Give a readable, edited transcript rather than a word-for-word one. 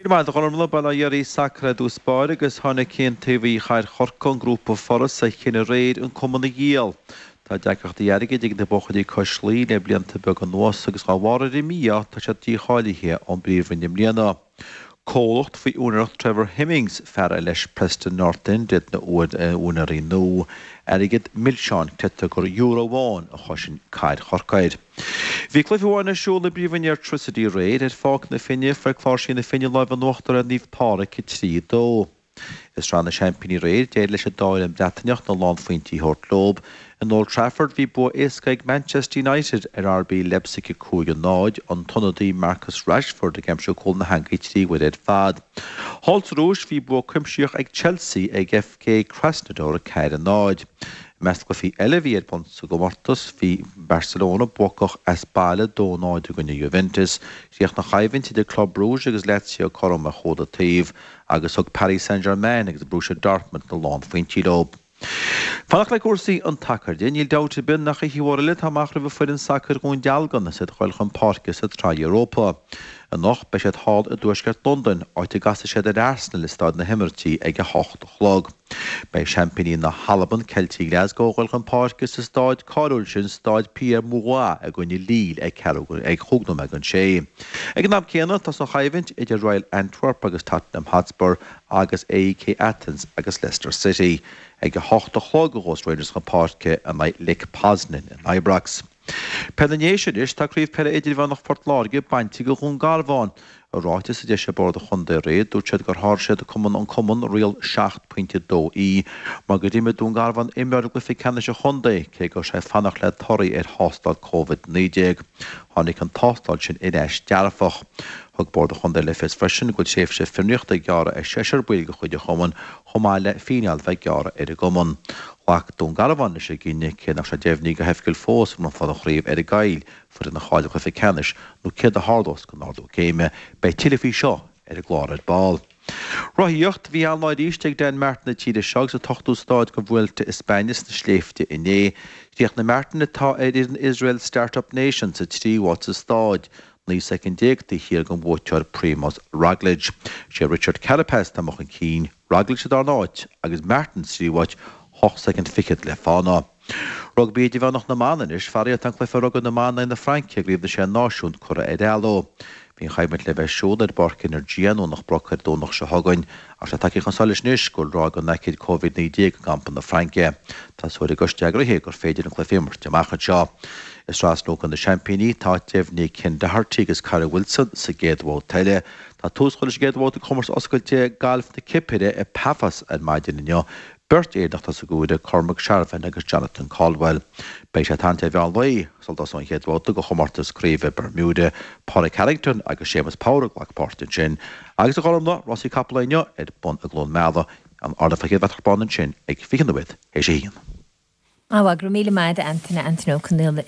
I'r the Honourable Bala Yeri Sacra do Sparigus Hanakin TV High Horkon Group of Forest Sakin Raid and Common Yale. Tadakach the Yarigi dig the Bochadi Koshli, Neblian Tebug and Wassagus Hawari Mia, Tachati Holly here on Beaver Nimliana. Cólacht fi únach Trevor Hemmings fer leis Preston Norton dit na uad únarí nó agad millseán teta gur Euro-1 a chosin caid chorcaid. Bhí cluifiúin na siúla bríomhain electricity raid fág na finne fer clár sin na finne leibh an nuachtar a níomh pára trí dó. Is rán na Champagne raid déad leis a dáil am dataneocht na lán faointí Hortlob in Old Trafford bhí bu éascaig Manchester United RB Leipzig a cúig an náid an tonadaí Marcus Rashford a gemsú cúil na hangaí trí gweid fad. Holt Rouge bhí bu cumsíoch ag Chelsea ag FK Krasnodar a cair an náid. Mescla fi eleviad pont sa gomortas fi Barcelona bucach Espala dó náid a gunne Juventus. Siach na chaivint de Club Brugge agus Lazio corum a choda taobh agus ag Paris Saint-Germain agus Borussia Dortmund na lán faointí lob. Fannach le cuasaí an tacar din níl dáte bin nach hiúile tá mach rah fuin sacr gún dealgan na sa chuilchan parcas a trá Europa. An noch be sé hád a dúisgart London áit a gasa sé ar Arsenal istad na himmartí ag a 8 chlog. Bei Champagne na Halaban Celtic Glasgow chuilchan parcas a stáid Carol sin stáid Pierre Mouroy a gunne Lille ag ceúgur ag chugnum ag an sé. Ag an am céanna tá sa chaivint idir Royal Antwerp agus Tottenham Hotspur agus AEK Athens agus Leicester City. Ag a 8 chlog agus Rangers an parca a mai Lech Poznan in Ibrox. Pedanéisiid is tá críomh pere idir bhannach Fort Large bainti go chun Galbháin. A ráite sa deise borda chunda réad dúirt siad gur thar siad an cumann rial 7.2 í mar go dtí me dún Galbháin imbeir go fi cenne se chundaí cé gur sé fannach le toraí ar hástáil COVID-19. Tháinig an tástáil sin inéis dearfach. Thug borda chunda le fis freisin go séf sé finriochta geara ar 6 buil go chuide chumann chomáile fíneal bheith geara ar a gomann. Lach dún Galbháin is a gine cé nach sé déimhní go hefciil fós man fan a chríomh ar a gail fu na cháile go fi cenis nó céad a hardós go nádó céime bei tilifí seo ar a gláir ball. Roiíocht bhí anláid ísteag den mertna tíide seach a tochtú stáid go bhfuilte is Spáinis na sléifte inné. Tíocht na mertna tá ar an Israel Startup Nation sa tríhhat sa stáid. Ní second déagtaí hir go bhótear Primoz Roglic. Sé Richard Carapaz tamach an cín, Roglic dar náid agus mertan tríhhat 8 second ficit le fána. Rug bíad bhannach na mánan is farí tan le ruggan na mána na Frankia gríomh sé náisiún chura edálo. Bhín chaimid le bheith siúd ar barcin ar GNO nach brochar dónach se hagain ar sa takeí chan solis níos go rá an necid COVID-19 gampan na Frankia. Tá suir goiste agrahé gur féidir an chlufimmar deachcha seo. Is rás nó an na Champagne tá déhní cin de Hartigus Cara Wilson sa géadhó teile. Tá tús cholis géadhó a commas oscailte galf na cipide a pafas an maidin Bert éideach sa gúide Cormac Sharfin agus Jonathan Caldwell. Bei sé tanta bhealhaí soltas an chéadhóta go chomartas críomh Bermuda, Paula Carrington agus Seamus Power ghlach Portin sin. Agus a cholamna Rossi Capolainio ar bun a glón meadha an ardafachéad bheitach banan sin ag fichan do bit é sé híon. Áha gur míle maid Anthony Canil